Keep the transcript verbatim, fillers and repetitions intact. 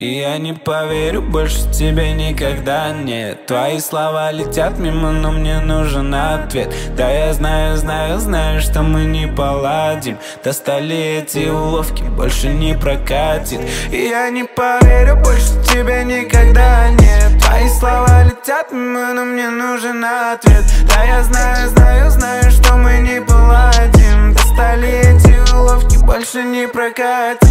И я не поверю больше тебе никогда, нет. Твои слова летят мимо, но мне нужен ответ. Да я знаю, знаю, знаю, что мы не поладим. Достали эти уловки, больше не прокатит. И я не поверю больше тебе никогда, нет. Твои слова летят мимо, но мне нужен ответ. Да я знаю, знаю, знаю, что мы не поладим. Достали эти уловки, больше не прокатит.